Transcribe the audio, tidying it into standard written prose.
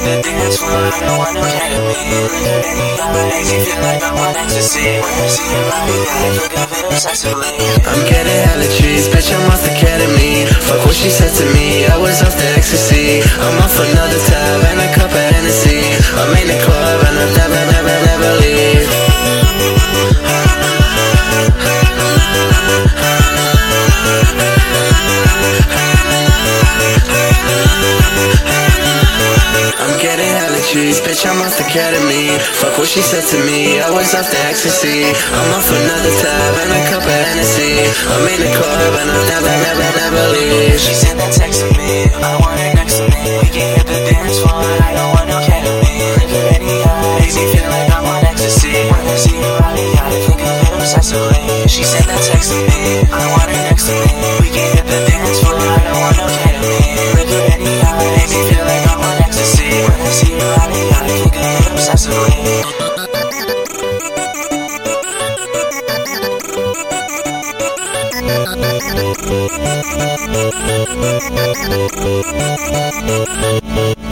the dance floor, I don't want no ketamine. Any other hazy, feel like I'm on ecstasy. When I see your body, I think of it obsessively. I'm getting hella trees, bitch, I'm off the ketamine. Fuck what she said to me, I was off the ecstasy. I'm off another tab and a cup of Hennessy. I'm in the club and I'll never leave. I'm getting hella trees, bitch, I'm off the ketamine. Fuck what she said to me, I was off the ecstasy. I'm off another tab and a cup of Hennessy. I'm in the club and I'll never leave. She sent that text to me, I want her next to me. We can hit the dance floor, I don't want no ketamine. Look at any eyes, you feel like I'm on ecstasy. When I see your body, I think of it obsessively. She sent that text to me, I want her next to me. We can hit the dance floor, I don't want no ketamine. Look at any eyes, you feel like I'm on ecstasy. When I see your body, I think of it obsessively. Thank you.